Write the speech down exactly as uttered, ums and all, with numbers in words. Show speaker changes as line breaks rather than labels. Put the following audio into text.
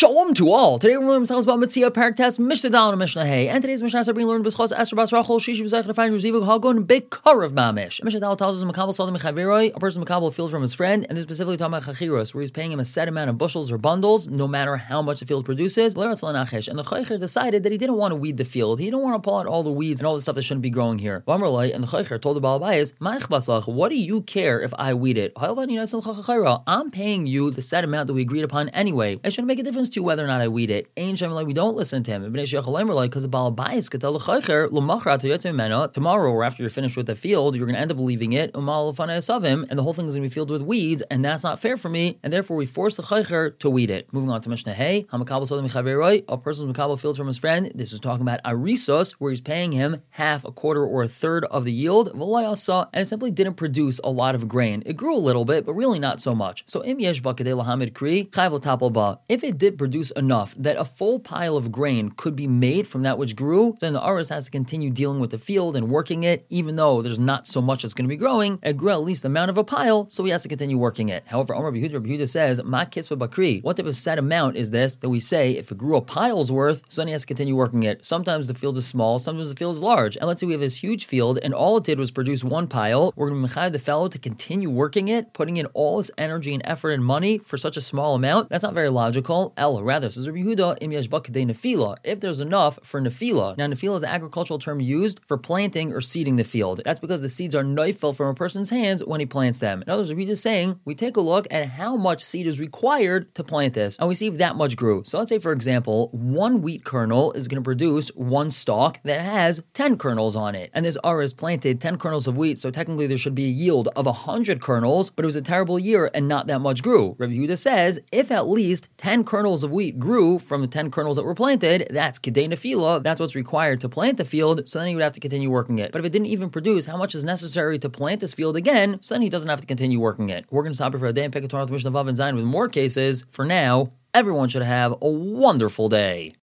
Shalom to all. Today we're learning about Mitzvah Parak Test Mishnah Dal and Mishnah Hay. And today's Mishnah is being learned B'schos Esther Bas Rachel Shishi B'zayich Nefayim Yuzivuk Hagon B'Karav Mamish. Mishnah Dal tells us Makabel Sodom Mechaviroi, a person Makabel field from his friend, and this specifically talking about Chachiros, where he's paying him a set amount of bushels or bundles, no matter how much the field produces. And the Chaycher decided that he didn't want to weed the field. He didn't want to pull out all the weeds and all the stuff that shouldn't be growing here. And the Chaycher told the Baal Bayis, what do you care if I weed it? I'm paying you the set amount that we agreed upon anyway. It shouldn't make a difference to you whether or not I weed it. Ain Shem, like, we don't listen to him. Because the Baal Bayis could tell the Chaycher, tomorrow or after you're finished with the field, you're going to end up leaving it, and the whole thing is going to be filled with weeds, and that's not fair for me, and therefore we force the Chaycher to weed it. Moving on to Mishnah Hay, a person's Makabel field from his friend. This is talking about Arisos, where he's paying him half, a quarter, or a third of the yield, and it simply didn't produce a lot of grain. It grew a little bit, but really not so much. So if it did produce enough that a full pile of grain could be made from that which grew, then the Aris has to continue dealing with the field and working it, even though there's not so much that's going to be growing. It grew at least the amount of a pile, so he has to continue working it. However, Amar Yehuda, Rabbi Yehuda says, Ma kisva bakri. What type of set amount is this that we say if it grew a pile's worth, so then he has to continue working it? Sometimes the field is small, sometimes the field is large. And let's say we have this huge field, and all it did was produce one pile. We're going to mechayev the fellow to continue working it, putting in all his energy and effort and money for such a small amount. That's not very logical. Ella, rather, says Rabbi Yehuda, im yesh bakadei nefila, if there's enough for nefila. Now, nefila is an agricultural term used for planting or seeding the field. That's because the seeds are neifel from a person's hands when he plants them. In other words, Rabbi Yehuda is saying, we take a look at how much seed is required to plant this, and we see if that much grew. So let's say, for example, one wheat kernel is going to produce one stalk that has ten kernels on it. And this Aris planted ten kernels of wheat, so technically there should be a yield of one hundred kernels, but it was a terrible year and not that much grew. Rabbi Yehuda says, if at least ten kernels of wheat grew from the ten kernels that were planted, that's kedei nefila, that's what's required to plant the field, so then he would have to continue working it. But if it didn't even produce how much is necessary to plant this field again, so then he doesn't have to continue working it. We're going to stop here for a day and pick a Torah with Mishnah Vav and Zayin with more cases. For now, everyone should have a wonderful day.